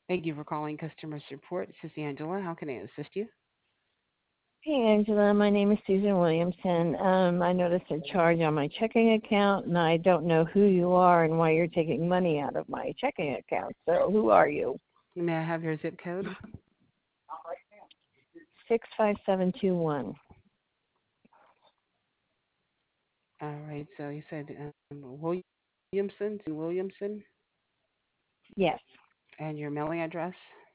Thank you for calling customer support. This is Angela. How can I assist you? Hey, Angela. My name is Susan Williamson. I noticed a charge on my checking account, and I don't know who you are and why you're taking money out of my checking account. So, who are you? May I have your zip code? 65721. All right. So you said Williamson, Williamson, Yes, and your mailing address.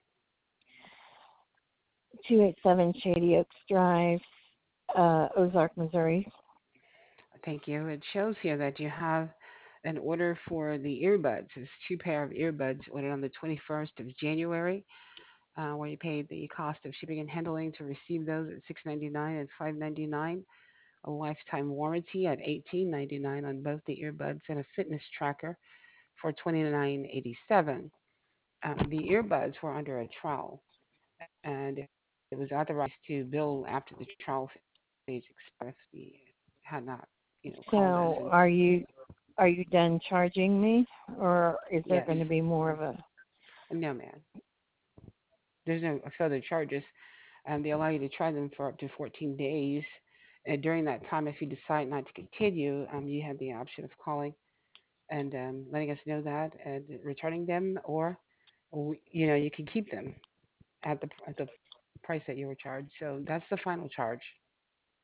287 Shady Oaks Drive, Ozark, Missouri. Thank you. It shows here that you have an order for the earbuds. It's two pair of earbuds ordered on the 21st of January, where you paid the cost of shipping and handling to receive those at $6.99 and $5.99. A lifetime warranty at $18.99 on both the earbuds and a fitness tracker for $29.87. The earbuds were under a trial, and it was authorized to bill after the trial phase expired if the had not, called us. And So, are you done charging me, or is there yes, going to be more of a? no, man, there's no further charges. They allow you to try them for up to 14 days. And during that time, if you decide not to continue, you have the option of calling and letting us know that and returning them, or you can keep them at the price that you were charged. So that's the final charge.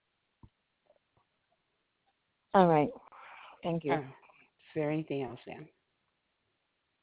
All right. Thank you. Is there anything else, Dan?